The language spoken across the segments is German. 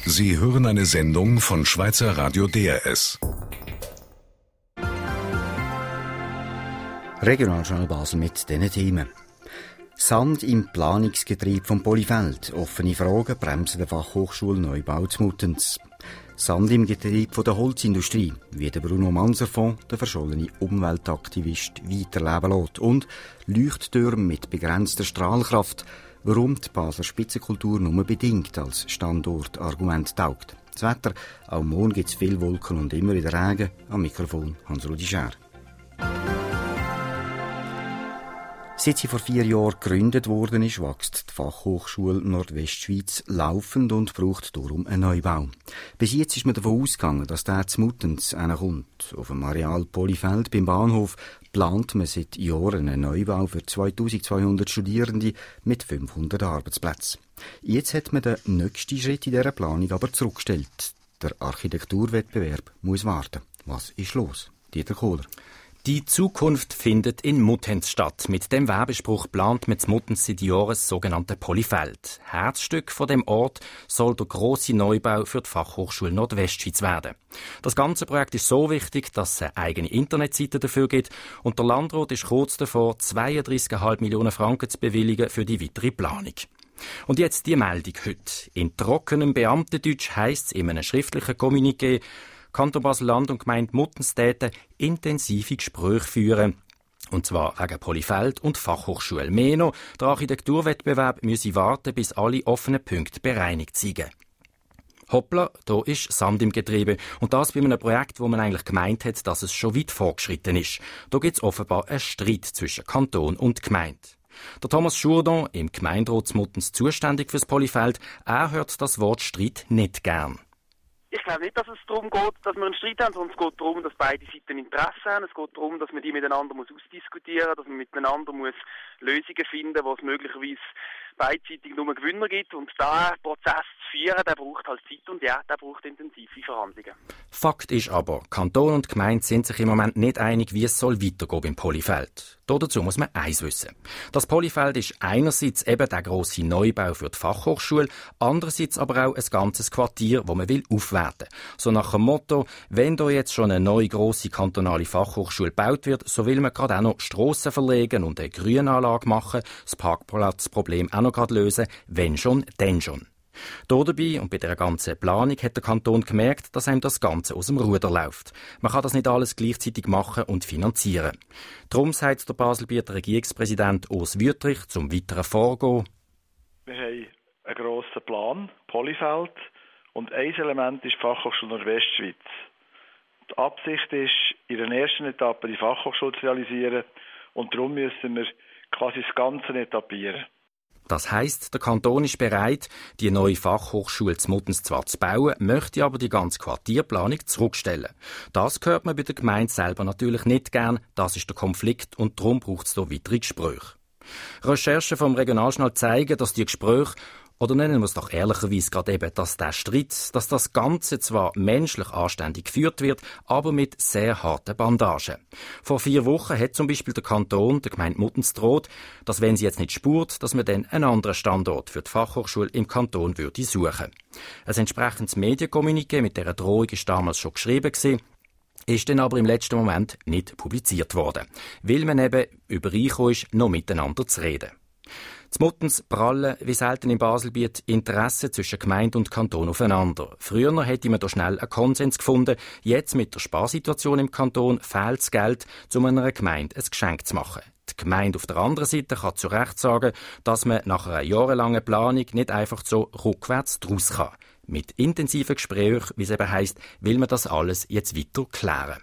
Sie hören eine Sendung von Schweizer Radio DRS. Regionaljournal Basel mit diesen Themen. Sand im Planungsgetriebe vom Polyfeld. Offene Fragen bremsen den Fachhochschulneubau zu Muttenz. Sand im Getriebe der Holzindustrie, wie der Bruno Manserfonds, der verschollene Umweltaktivist, weiterleben lässt. Und Leuchttürme mit begrenzter Strahlkraft, warum die Basler Spitzenkultur nur bedingt als Standortargument taugt. Das Wetter, auch morgen gibt es viele Wolken und immer wieder Regen. Am Mikrofon Hans-Rudi Schär. Seit sie vor 4 Jahren gegründet worden ist, wächst die Fachhochschule Nordwestschweiz laufend und braucht darum einen Neubau. Bis jetzt ist man davon ausgegangen, dass der zu Muttenz kommt. Auf dem Areal Polyfeld beim Bahnhof plant man seit Jahren einen Neubau für 2200 Studierende mit 500 Arbeitsplätzen. Jetzt hat man den nächsten Schritt in dieser Planung aber zurückgestellt. Der Architekturwettbewerb muss warten. Was ist los? Dieter Kohler. Die Zukunft findet in Muttenz statt. Mit dem Werbespruch plant man in Muttenz seit Jahren das sogenannte Polyfeld. Herzstück von dem Ort soll der grosse Neubau für die Fachhochschule Nordwestschweiz werden. Das ganze Projekt ist so wichtig, dass es eine eigene Internetseite dafür gibt und der Landrat ist kurz davor, 32,5 Millionen Franken zu bewilligen für die weitere Planung. Und jetzt die Meldung heute. In trockenem Beamtendeutsch heisst es in einem schriftlichen Kommuniqué, Kanton Basel-Land und Gemeinde Muttenz täten intensive Gespräche führen. Und zwar wegen Polyfeld und Fachhochschule. Mehr noch, der Architekturwettbewerb müsse warten, bis alle offenen Punkte bereinigt sind. Hoppla, da ist Sand im Getriebe. Und das bei einem Projekt, wo man eigentlich gemeint hat, dass es schon weit fortgeschritten ist. Da gibt es offenbar einen Streit zwischen Kanton und Gemeinde. Der Thomas Jourdan, im Gemeinderat Muttenz zuständig fürs Polyfeld, er hört das Wort Streit nicht gern. Ich glaube nicht, dass es darum geht, dass wir einen Streit haben, sondern es geht darum, dass beide Seiten Interesse haben. Es geht darum, dass man die miteinander ausdiskutieren muss, dass man miteinander Lösungen finden muss, wo es möglicherweise beidseitig nur Gewinner gibt. Und diesen Prozess zu führen, der braucht halt Zeit und ja, der braucht intensive Verhandlungen. Fakt ist aber, Kanton und Gemeinde sind sich im Moment nicht einig, wie es soll weitergehen beim Polyfeld. Dazu muss man eins wissen. Das Polyfeld ist einerseits eben der grosse Neubau für die Fachhochschule, andererseits aber auch ein ganzes Quartier, das man aufwerten will. So nach dem Motto, wenn da jetzt schon eine neue grosse kantonale Fachhochschule gebaut wird, so will man gerade auch noch Strassen verlegen und eine Grünanlage machen, das Parkplatzproblem auch noch gerade lösen, wenn schon, denn schon. Dabei und bei der ganzen Planung hat der Kanton gemerkt, dass einem das Ganze aus dem Ruder läuft. Man kann das nicht alles gleichzeitig machen und finanzieren. Darum sagt der Baselbieter Regierungspräsident Urs Wüttrich zum weiteren Vorgehen. Wir haben einen grossen Plan, Polyfeld, und ein Element ist die Fachhochschule Nordwestschweiz. Die Absicht ist, in der ersten Etappe die Fachhochschule zu realisieren und darum müssen wir quasi das Ganze etappieren. Das heisst, der Kanton ist bereit, die neue Fachhochschule zu Muttenz zwar zu bauen, möchte aber die ganze Quartierplanung zurückstellen. Das hört man bei der Gemeinde selber natürlich nicht gern, das ist der Konflikt und darum braucht es hier weitere Gespräche. Recherchen vom Regionaljournal zeigen, dass die Gespräche, oder nennen wir es doch ehrlicherweise gerade eben, dass der Streit, dass das Ganze zwar menschlich anständig geführt wird, aber mit sehr harten Bandagen. Vor 4 Wochen hat zum Beispiel der Kanton, der Gemeinde Muttenz droht, dass wenn sie jetzt nicht spurt, dass man dann einen anderen Standort für die Fachhochschule im Kanton würde suchen. Ein entsprechendes Medienkommuniqué mit dieser Drohung ist damals schon geschrieben gewesen, ist dann aber im letzten Moment nicht publiziert worden, weil man eben übereingekommen ist, noch miteinander zu reden. Zu Muttenz prallen, wie selten im Baselbiet, Interessen zwischen Gemeinde und Kanton aufeinander. Früher hätte man da schnell einen Konsens gefunden. Jetzt mit der Sparsituation im Kanton fehlt das Geld, um einer Gemeinde ein Geschenk zu machen. Die Gemeinde auf der anderen Seite kann zu Recht sagen, dass man nach einer jahrelangen Planung nicht einfach so rückwärts draus kann. Mit intensiven Gesprächen, wie es eben heisst, will man das alles jetzt weiter klären.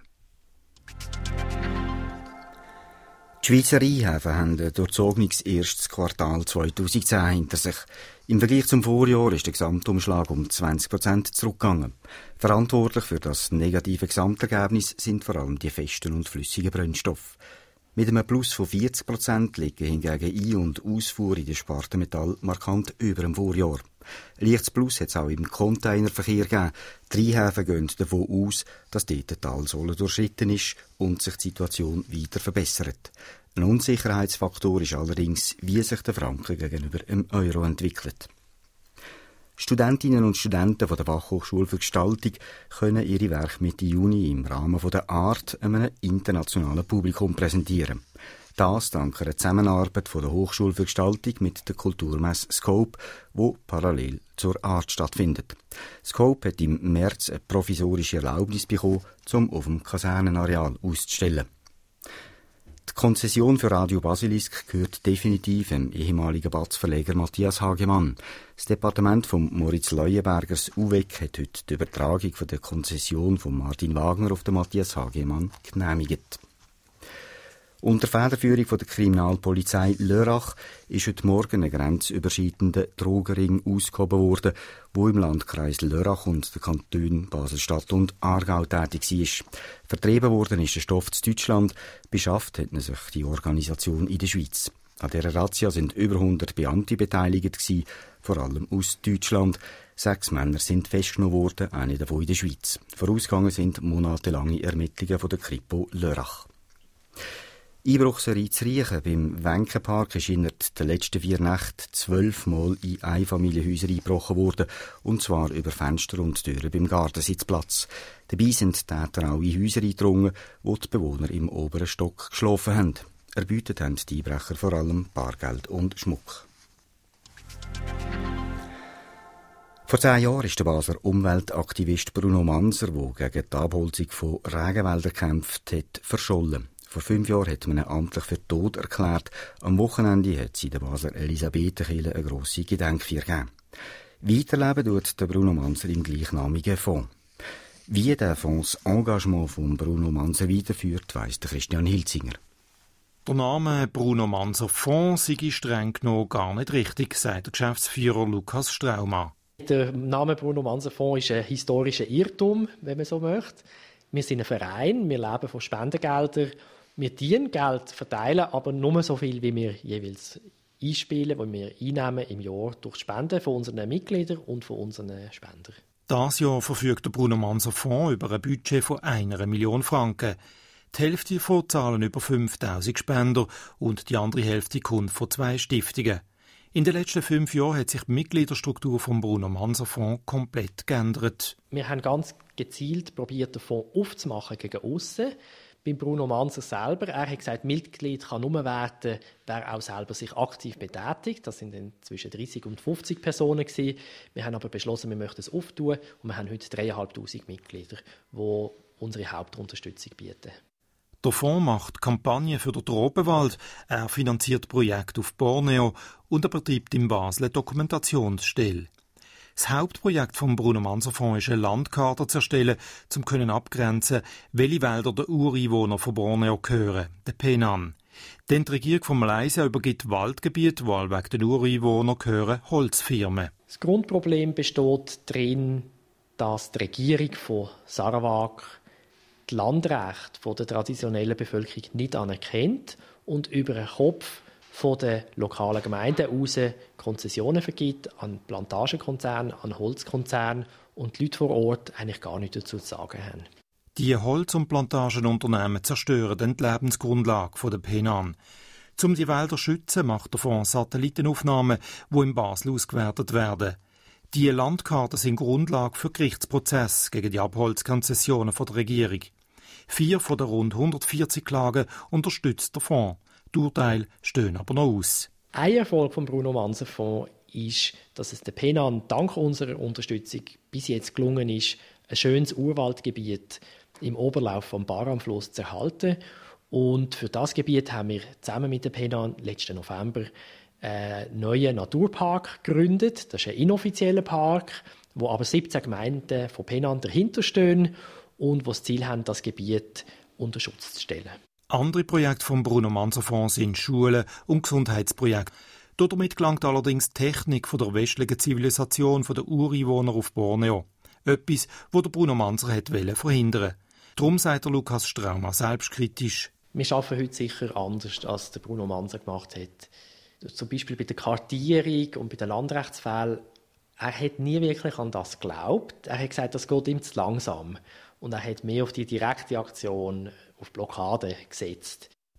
Die Schweizer Rheinhäfen haben ein durchzogenes erstes Quartal 2010 hinter sich. Im Vergleich zum Vorjahr ist der Gesamtumschlag um 20% zurückgegangen. Verantwortlich für das negative Gesamtergebnis sind vor allem die festen und flüssigen Brennstoffe. Mit einem Plus von 40% liegen hingegen Ein- und Ausfuhr in der Sparte Metall markant über dem Vorjahr. Ein leichtes Plus hat es auch im Containerverkehr gegeben. Die Rheinhäfen gehen davon aus, dass dort die Talsohle durchschritten ist und sich die Situation weiter verbessert. Ein Unsicherheitsfaktor ist allerdings, wie sich der Franken gegenüber dem Euro entwickelt. Studentinnen und Studenten von der Fachhochschule für Gestaltung können ihre Werke Mitte Juni im Rahmen der Art einem internationalen Publikum präsentieren. Das dank einer Zusammenarbeit von der Hochschule für Gestaltung mit der Kulturmesse Scope, wo parallel zur Art stattfindet. Scope hat im März eine provisorische Erlaubnis bekommen, um auf dem Kasernenareal auszustellen. Die Konzession für Radio Basilisk gehört definitiv dem ehemaligen Batz-Verleger Matthias Hagemann. Das Departement von Moritz Leuenbergers UWEG hat heute die Übertragung der Konzession von Martin Wagner auf den Matthias Hagemann genehmigt. Unter Federführung von der Kriminalpolizei Lörrach ist heute Morgen ein grenzüberschreitender Drogenring ausgehoben worden, wo im Landkreis Lörrach und den Kantonen Basel-Stadt und Aargau tätig war. Vertrieben worden ist der Stoff zu Deutschland, beschafft hat sich die Organisation in der Schweiz. An dieser Razzia sind über 100 Beamte beteiligt gewesen, vor allem aus Deutschland. 6 Männer sind festgenommen worden, eine davon in der Schweiz. Vorausgegangen sind monatelange Ermittlungen von der Kripo Lörrach. Einbruchserie zu Riechen beim Wenkenpark ist innerhalb der letzten 4 Nächte 12 Mal in Einfamilienhäuser eingebrochen worden, und zwar über Fenster und Türen beim Gartensitzplatz. Dabei sind die Täter auch in Häuser eingedrungen, wo die Bewohner im oberen Stock geschlafen haben. Erbeutet haben die Einbrecher vor allem Bargeld und Schmuck. Vor 10 Jahren ist der Basler Umweltaktivist Bruno Manser, der gegen die Abholzung von Regenwäldern kämpft hat, verschollen. Vor 5 Jahren hat man ihn amtlich für tot erklärt. Am Wochenende hat sie in der Basler Elisabethenkirche eine grosse Gedenkfeier gegeben. Weiterleben tut der Bruno Manser im gleichnamigen Fonds. Wie der Fonds das Engagement von Bruno Manser weiterführt, weiss der Christian Hilzinger. Der Name Bruno Manser Fonds sei streng genommen gar nicht richtig, sagt der Geschäftsführer Lukas Straumann. Der Name Bruno Manser Fonds ist ein historischer Irrtum, wenn man so möchte. Wir sind ein Verein, wir leben von Spendengeldern. Wir dienen Geld, verteilen aber nur so viel, wie wir jeweils einspielen, wie wir einnehmen im Jahr durch Spenden von unseren Mitgliedern und von unseren Spendern. Dieses Jahr verfügt der Bruno Manser Fonds über ein Budget von 1 Million Franken. Die Hälfte davon zahlen über 5000 Spender und die andere Hälfte kommt von 2 Stiftungen. In den letzten 5 Jahren hat sich die Mitgliederstruktur vom Bruno Manser Fonds komplett geändert. Wir haben ganz gezielt probiert, den Fonds aufzumachen gegen aussen. Beim Bruno Manser selber, er hat gesagt, Mitglied kann nur werden, wer auch selber sich aktiv betätigt. Das sind dann zwischen 30 und 50 Personen gewesen. Wir haben aber beschlossen, wir möchten es auftun und wir haben heute 3'500 Mitglieder, die unsere Hauptunterstützung bieten. Der Fonds macht Kampagnen für den Tropenwald, er finanziert Projekte auf Borneo und er betreibt in Basel eine Dokumentationsstelle. Das Hauptprojekt vom Bruno Manser Fonds ist, eine Landkarte zu erstellen, um abgrenzen, welche Wälder den Ureinwohnern von Borneo gehören, den Penan. Denn die Regierung von Malaysia übergibt Waldgebiete, die wegen den Ureinwohnern gehören, Holzfirmen. Das Grundproblem besteht darin, dass die Regierung von Sarawak die Landrechte der traditionellen Bevölkerung nicht anerkennt und über den Kopf von den lokalen Gemeinden aus Konzessionen vergibt an Plantagenkonzerne, an Holzkonzerne und die Leute vor Ort eigentlich gar nichts dazu zu sagen haben. Die Holz- und Plantagenunternehmen zerstören dann die Lebensgrundlage der Penan. Um die Wälder zu schützen, macht der Fonds Satellitenaufnahmen, die in Basel ausgewertet werden. Die Landkarten sind Grundlage für Gerichtsprozesse gegen die Abholzkonzessionen der Regierung. 4 von den rund 140 Klagen unterstützt der Fonds. Die Urteile stehen aber noch aus. Ein Erfolg vom Bruno Manser Fonds ist, dass es den Penan dank unserer Unterstützung bis jetzt gelungen ist, ein schönes Urwaldgebiet im Oberlauf vom Baramfluss zu erhalten. Und für das Gebiet haben wir zusammen mit den Penan letzten November einen neuen Naturpark gegründet. Das ist ein inoffizieller Park, wo aber 17 Gemeinden von Penan dahinter stehen und wo das Ziel haben, das Gebiet unter Schutz zu stellen. Andere Projekte vom Bruno Manser Fonds sind Schulen und Gesundheitsprojekte. Damit gelangt allerdings die Technik von der westlichen Zivilisation der Ureinwohner auf Borneo. Etwas, das der Bruno Manser wollte verhindern. Darum sagt der Lukas Straumann selbstkritisch. Wir arbeiten heute sicher anders, als der Bruno Manser gemacht hat. Zum Beispiel bei der Kartierung und bei den Landrechtsfällen. Er hat nie wirklich an das geglaubt. Er hat gesagt, das geht ihm zu langsam. Und er hat mehr auf die direkte Aktion, auf Blockade gesetzt.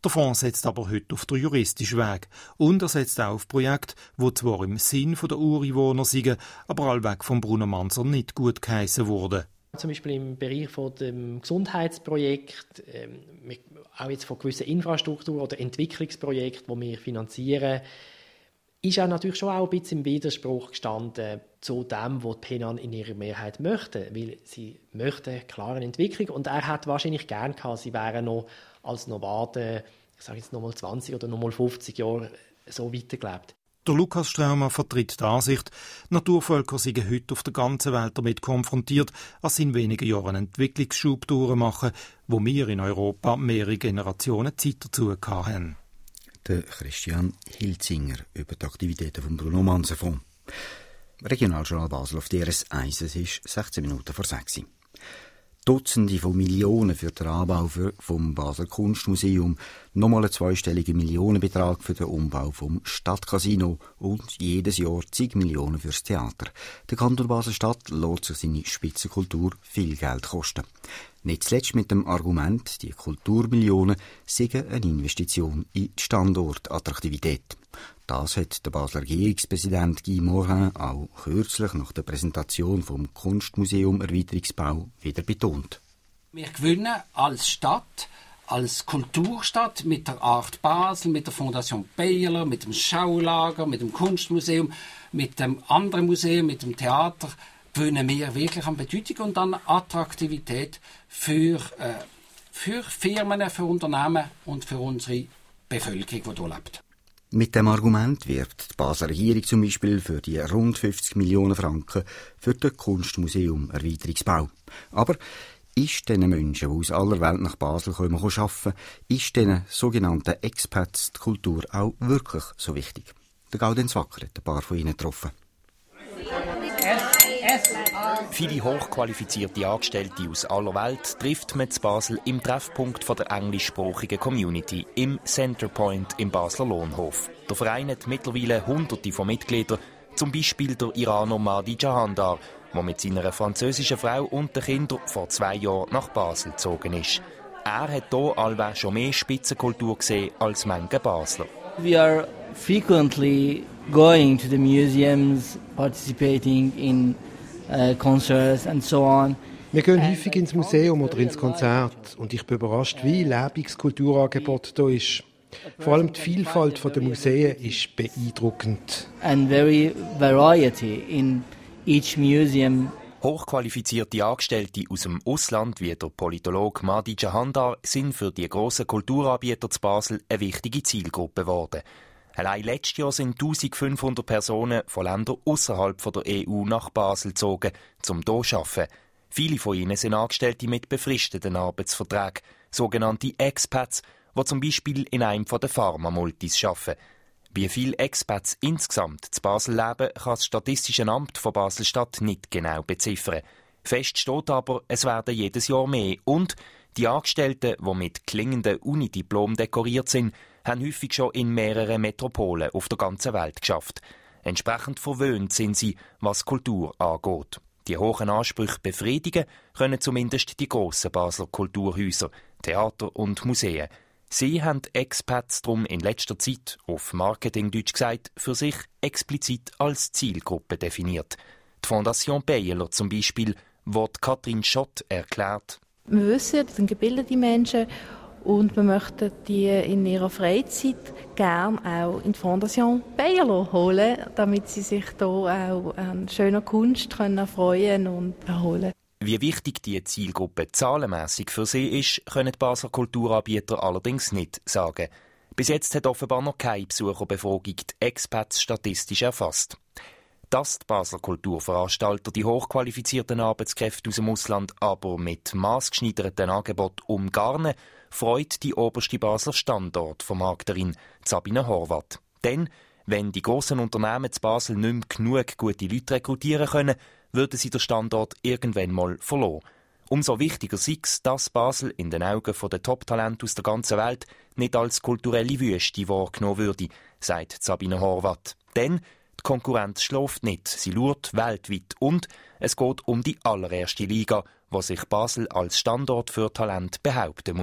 Der Fonds setzt aber heute auf den juristischen Weg und er setzt auch auf Projekte, die zwar im Sinn der Ureinwohner sind, aber allweg vom Bruno Manser nicht gut geheissen wurden. Zum Beispiel im Bereich von dem Gesundheitsprojekt, auch jetzt von gewissen Infrastruktur- oder Entwicklungsprojekten, die wir finanzieren, ist er natürlich schon auch ein bisschen im Widerspruch gestanden zu dem, was die Penan in ihrer Mehrheit möchte. Weil sie möchten klare Entwicklung und er hat wahrscheinlich gern gehabt, sie wären noch als Nomaden, ich sage jetzt nochmal 20 oder nochmal 50 Jahre so weitergelebt. Der Lukas Straumer vertritt die Ansicht, Naturvölker seien heute auf der ganzen Welt damit konfrontiert, dass sie in wenigen Jahren einen Entwicklungsschub durchmachen, wo wir in Europa mehrere Generationen Zeit dazu hatten. Der Christian Hilzinger über die Aktivitäten vom Bruno Manser Fonds. Regionaljournal Basel auf DRS 1, es ist 16 Minuten vor 6 Uhr. Dutzende von Millionen für den Anbau vom Basler Kunstmuseum, nochmal einen zweistelligen Millionenbetrag für den Umbau vom Stadtcasino und jedes Jahr zig Millionen fürs Theater. Der Kanton Basel-Stadt lässt sich seine Spitzenkultur viel Geld kosten. Nicht zuletzt mit dem Argument, die Kulturmillionen seien eine Investition in die Standortattraktivität. Das hat der Basler Regierungspräsident Guy Morin auch kürzlich nach der Präsentation vom Kunstmuseum Erweiterungsbau wieder betont. Wir gewinnen als Stadt, als Kulturstadt mit der Art Basel, mit der Fondation Bayerler, mit dem Schaulager, mit dem Kunstmuseum, mit dem anderen Museum, mit dem Theater, gewinnen wir wirklich an Bedeutung und an Attraktivität für Firmen, für Unternehmen und für unsere Bevölkerung, die hier lebt. Mit dem Argument wirbt die Basler Regierung zum Beispiel für die rund 50 Millionen Franken für das Kunstmuseum Erweiterungsbau. Aber ist diesen Menschen, die aus aller Welt nach Basel kommen, arbeiten, ist diesen sogenannten Expats die Kultur auch wirklich so wichtig? Der Gaudenz Wacker hat ein paar von ihnen getroffen. Viele hochqualifizierte Angestellte aus aller Welt trifft man in Basel im Treffpunkt der englischsprachigen Community im Centerpoint im Basler Lohnhof. Der Verein hat mittlerweile Hunderte von Mitgliedern, zum Beispiel der Iraner Mahdi Jahandar, der mit seiner französischen Frau und den Kindern vor 2 Jahren nach Basel gezogen ist. Er hat hier allweil schon mehr Spitzenkultur gesehen als manche Basler. We are frequently going to the museums, participating in concerts and so on. Wir gehen häufig ins Museum oder ins Konzert und ich bin überrascht, wie lebendig das Kulturangebot hier ist. Vor allem die Vielfalt der Museen ist beeindruckend. And very variety in each museum. Hochqualifizierte Angestellte aus dem Ausland, wie der Politologe Mahdi Jahandar, sind für die grossen Kulturanbieter zu Basel eine wichtige Zielgruppe geworden. Allein letztes Jahr sind 1500 Personen von Ländern außerhalb der EU nach Basel gezogen, um hier zu arbeiten. Viele von ihnen sind Angestellte mit befristeten Arbeitsverträgen, sogenannte Expats, die zum Beispiel in einem der Pharma-Multis arbeiten. Wie viele Expats insgesamt zu Basel leben, kann das Statistische Amt von Basel-Stadt nicht genau beziffern. Fest steht aber, es werden jedes Jahr mehr und die Angestellten, die mit klingenden Unidiplom dekoriert sind, haben häufig schon in mehreren Metropolen auf der ganzen Welt geschafft. Entsprechend verwöhnt sind sie, was Kultur angeht. Die hohen Ansprüche befriedigen können zumindest die grossen Basler Kulturhäuser, Theater und Museen. Sie haben Expats darum in letzter Zeit, auf Marketingdeutsch gesagt, für sich explizit als Zielgruppe definiert. Die Fondation Bayerler zum Beispiel, wo Katrin Schott erklärt: Wir wissen, das sind gebildete Menschen und wir möchten die in ihrer Freizeit gerne auch in die Fondation Bayerler holen, damit sie sich hier auch an schöner Kunst erfreuen und erholen. Wie wichtig die Zielgruppe zahlenmässig für sie ist, können die Basler Kulturanbieter allerdings nicht sagen. Bis jetzt hat offenbar noch keine Besucherbefragung die Expats statistisch erfasst. Dass die Basler Kulturveranstalter die hochqualifizierten Arbeitskräfte aus dem Ausland aber mit maßgeschneiderten Angeboten umgarnen, freut die oberste Basler Standortvermarkterin Sabine Horvath. Denn wenn die grossen Unternehmen zu Basel nicht mehr genug gute Leute rekrutieren können, würden sie den Standort irgendwann mal verloren. Umso wichtiger sei es, dass Basel in den Augen der Top-Talente aus der ganzen Welt nicht als kulturelle Wüste wahrgenommen würde, sagt Sabine Horvath. Denn die Konkurrenz schläft nicht, sie schaut weltweit und es geht um die allererste Liga, wo sich Basel als Standort für Talent behaupten muss.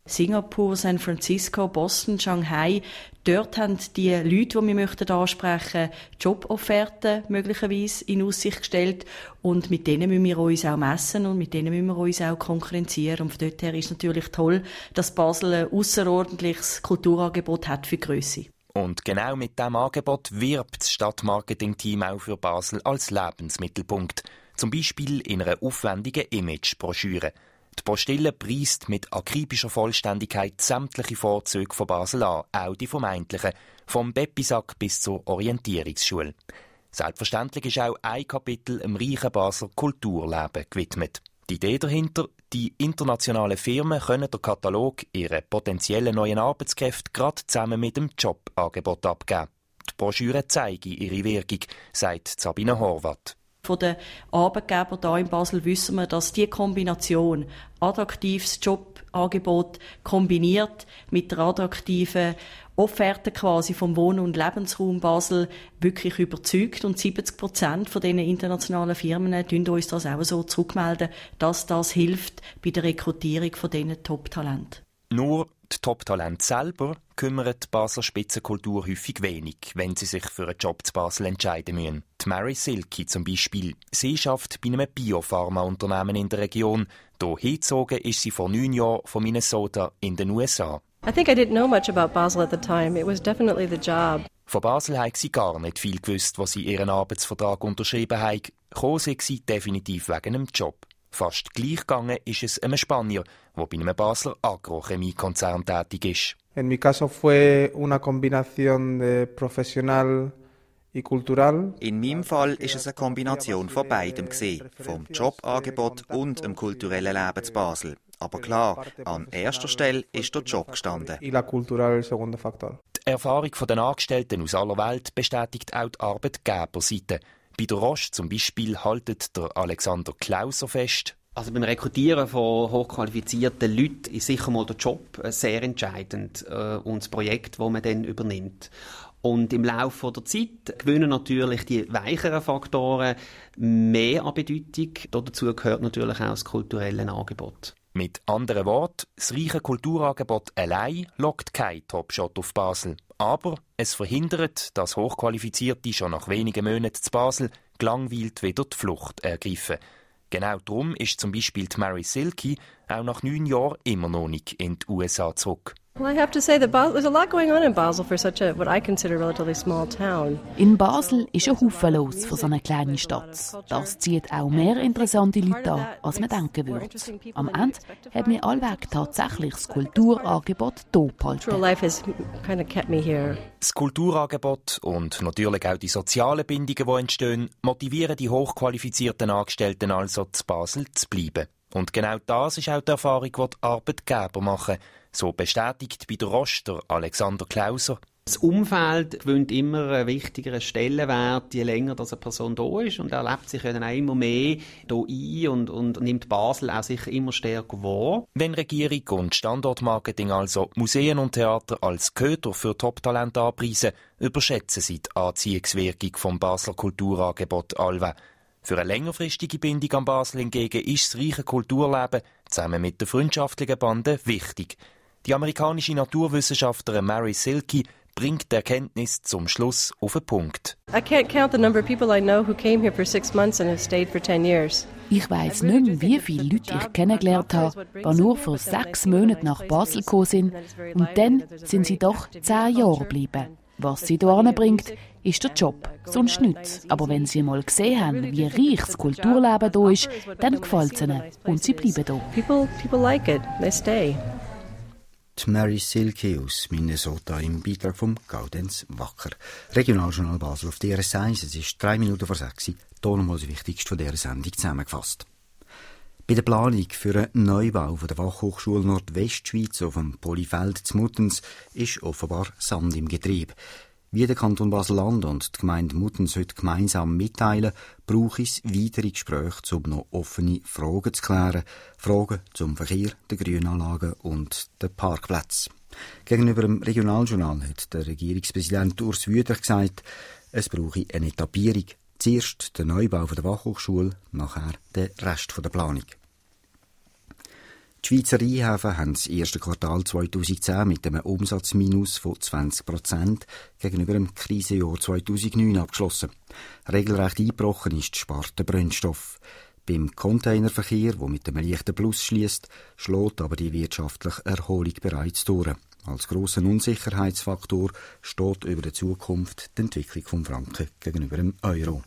Singapur, San Francisco, Boston, Shanghai. Dort haben die Leute, die wir ansprechen möchten, Jobofferten möglicherweise in Aussicht gestellt. Und mit denen müssen wir uns auch messen und mit denen müssen wir uns auch konkurrenzieren. Und von dort her ist es natürlich toll, dass Basel ein ausserordentliches Kulturangebot hat für die Grösse. Und genau mit diesem Angebot wirbt das Stadtmarketing-Team auch für Basel als Lebensmittelpunkt. Zum Beispiel in einer aufwendigen Imagebroschüre. Die Postille preist mit akribischer Vollständigkeit sämtliche Vorzüge von Basel an, auch die vermeintlichen, vom Beppisack bis zur Orientierungsschule. Selbstverständlich ist auch ein Kapitel im reichen Basler Kulturleben gewidmet. Die Idee dahinter, die internationalen Firmen können den Katalog ihrer potenziellen neuen Arbeitskräfte gerade zusammen mit dem Jobangebot abgeben. Die Broschüre zeige ihre Wirkung, sagt Sabine Horvath. Von den Arbeitgebern hier in Basel wissen wir, dass die Kombination attraktives Jobangebot kombiniert mit der attraktiven Offerte quasi vom Wohn- und Lebensraum Basel wirklich überzeugt. Und 70% von diesen internationalen Firmen tun uns das auch so zurückmelden, dass das hilft bei der Rekrutierung von diesen Top-Talenten. Nur die Top-Talente selber kümmern die Basler Spitzenkultur häufig wenig, wenn sie sich für einen Job zu Basel entscheiden müssen. Die Mary Silky zum Beispiel. Sie arbeitet bei einem Biopharma-Unternehmen in der Region. Hier hingezogen ist sie vor 9 Jahren von Minnesota in den USA. I think I didn't know much about Basel at the time. It was definitely the job. Von Basel hat sie gar nicht viel gewusst, was sie ihren Arbeitsvertrag unterschrieben haben. Gekommen sind sie definitiv wegen einem Job. Fast gleich gegangen ist es einem Spanier, der bei einem Basler Agrochemiekonzern tätig ist. En mi caso fue una combinación de profesional y cultural. In meinem Fall ist es eine Kombination von beidem gewesen, vom Jobangebot und dem kulturellen Leben zu Basel. Aber klar, an erster Stelle ist der Job gestanden. Y la cultura el segundo factor. Die Erfahrung der Angestellten aus aller Welt bestätigt auch die Arbeitgeberseite. Bei der Roche zum Beispiel haltet der Alexander Klauser fest. Also beim Rekrutieren von hochqualifizierten Leuten ist sicher mal der Job sehr entscheidend und das Projekt, das man dann übernimmt. Und im Laufe der Zeit gewinnen natürlich die weicheren Faktoren mehr an Bedeutung. Dazu gehört natürlich auch das kulturelle Angebot. Mit anderen Worten, das reiche Kulturangebot allein lockt kein Topshot auf Basel. Aber es verhindert, dass Hochqualifizierte schon nach wenigen Monaten zu Basel gelangweilt wieder die Flucht ergreifen. Genau darum ist zum Beispiel die Mary Silky auch nach 9 Jahren immer noch nicht in die USA zurück. Well, I have to say that there's a lot going on in Basel for such a what I consider relatively small town. In Basel ist ein Haufen los für so eine kleine Stadt. Das zieht auch mehr interessante Leute an, als man denken würde. Am Ende hat mir allweg tatsächlich das Kulturangebot hier behalten. Das Kulturangebot und natürlich auch die sozialen Bindungen, die entstehen, motivieren die hochqualifizierten Angestellten also, zu Basel zu bleiben. Und genau das ist auch die Erfahrung, die die Arbeitgeber machen. So bestätigt bei der Roche der Alexander Klauser. Das Umfeld gewinnt immer einen wichtigeren Stellenwert, je länger eine Person da ist. Und er lebt sich dann auch immer mehr hier ein und nimmt Basel auch sicher immer stärker wahr. Wenn Regierung und Standortmarketing also Museen und Theater als Köder für Top-Talente anpreisen, überschätzen sie die Anziehungswirkung vom Basler Kulturangebot allweil. Für eine längerfristige Bindung an Basel hingegen ist das reiche Kulturleben zusammen mit den freundschaftlichen Banden wichtig. Die amerikanische Naturwissenschaftlerin Mary Silky bringt die Erkenntnis zum Schluss auf den Punkt. I can't count the number of people I know who came here for 6 months and have stayed for 10 years. Ich weiss nicht mehr, wie viele Leute ich kennengelernt habe, die nur für 6 Monate nach Basel gekommen sind. Und dann sind sie doch 10 Jahre geblieben. Was sie hierher bringt, ist der Job, sonst nichts. Aber wenn sie mal gesehen haben, wie reich das Kulturleben hier ist, dann gefällt es ihnen und sie bleiben hier. People like it. They stay. Die Mary Silky aus Minnesota im Beitrag vom Gaudenz Wacker. Regionaljournal Basel auf DRS1. Es ist 3 Minuten vor 6 Uhr. Hier nochmal das Wichtigste von dieser Sendung zusammengefasst. Bei der Planung für einen Neubau von der Fachhochschule Nordwestschweiz auf dem Polyfeld zu Muttens ist offenbar Sand im Getriebe. Wie der Kanton Basel-Land und die Gemeinde Muttens heute gemeinsam mitteilen, braucht es weitere Gespräche, um noch offene Fragen zu klären. Fragen zum Verkehr, den Grünanlagen und den Parkplätzen. Gegenüber dem Regionaljournal hat der Regierungspräsident Urs Wüther gesagt, es brauche eine Etappierung. Zuerst der Neubau der Fachhochschule, nachher der Rest der Planung. Die Schweizer Rheinhäfen haben das erste Quartal 2010 mit einem Umsatzminus von 20% gegenüber dem Krisenjahr 2009 abgeschlossen. Regelrecht eingebrochen ist die Sparte Brennstoff. Beim Containerverkehr, der mit einem leichten Plus schliesst, schlägt aber die wirtschaftliche Erholung bereits durch. Als grosser Unsicherheitsfaktor steht über der Zukunft die Entwicklung des Franken gegenüber dem Euro.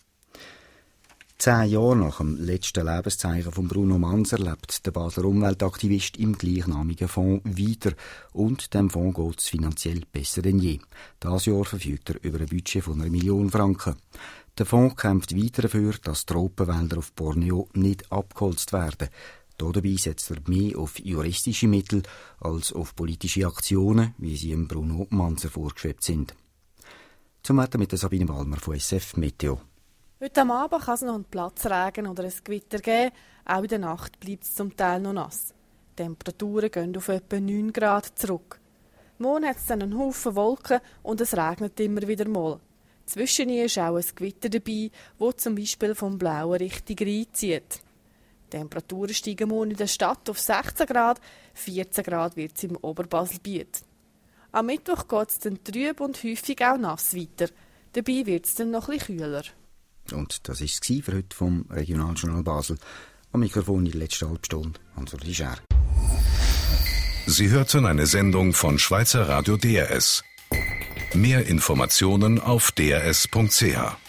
10 Jahre nach dem letzten Lebenszeichen von Bruno Manser lebt der Basler Umweltaktivist im gleichnamigen Fonds weiter und dem Fonds geht es finanziell besser denn je. Dieses Jahr verfügt er über ein Budget von 1 Million Franken. Der Fonds kämpft weiter dafür, dass die Tropenwälder auf Borneo nicht abgeholzt werden. Dabei setzt er mehr auf juristische Mittel als auf politische Aktionen, wie sie dem Bruno Manser vorgeschwebt sind. Zum Wetter mit der Sabine Walmer von SF Meteo. Heute am Abend kann es noch einen Platzregen oder ein Gewitter geben. Auch in der Nacht bleibt es zum Teil noch nass. Die Temperaturen gehen auf etwa 9 Grad zurück. Morgen hat es dann einen Haufen Wolken und es regnet immer wieder mal. Zwischen ihnen ist auch ein Gewitter dabei, das zum Beispiel vom Blauen Richtung reinzieht. Die Temperaturen steigen morgen in der Stadt auf 16 Grad, 14 Grad wird es im Oberbasel-Biet. Am Mittwoch geht es dann trüb und häufig auch nass weiter. Dabei wird es dann noch ein bisschen kühler. Und das war es für heute vom Regionaljournal Basel. Am Mikrofon in der letzten Halbstunde, Hans-Uli Schär. Sie hörten eine Sendung von Schweizer Radio DRS. Mehr Informationen auf drs.ch.